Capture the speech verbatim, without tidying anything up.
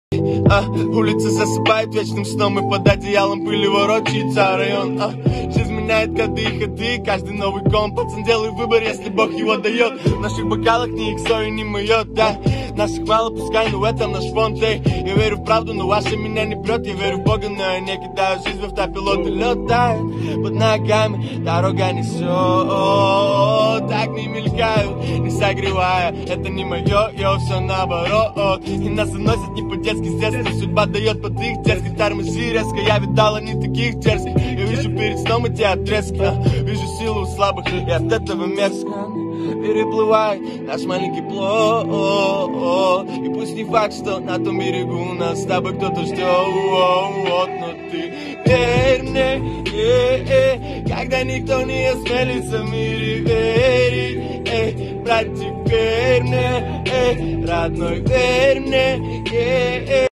А, улица засыпает вечным сном, и под одеялом пыли ворочается район. А, жизнь меняет коды и ходы, каждый новый ком. Пацан, делай выбор, если Бог его дает. В наших бокалах ни иксо и не моет, да. Наших мало, пускай, но в этом наш фонд, эй. Я верю в правду, но ваша меня не прет. Я верю в Бога, но я не кидаю жизнь в автопилот. И летает под ногами, дорога несет. Так не мелькают, не согревая. Это не мое, я все наоборот. И нас заносят не по-детски с детства. Судьба дает под их дерзкой, тормози резко. Я видала не таких дерзких. Я вижу перед сном эти отрезки, а, вижу силу у слабых, и от этого мерзко переплывай наш маленький плод. И пусть не факт, что на том берегу нас с тобой кто-то ждет. Но ты верь мне, э -э, когда никто не осмелится в мире верить. Эй, братик, верь мне, эй, родной, верь мне, э -э.